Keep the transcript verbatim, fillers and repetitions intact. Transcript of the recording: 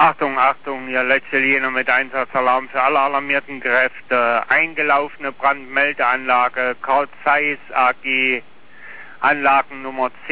Achtung, Achtung, hier letzte Linie mit Einsatzalarm für alle alarmierten Kräfte. Eingelaufene Brandmeldeanlage Carl Zeiss A G, Anlagennummer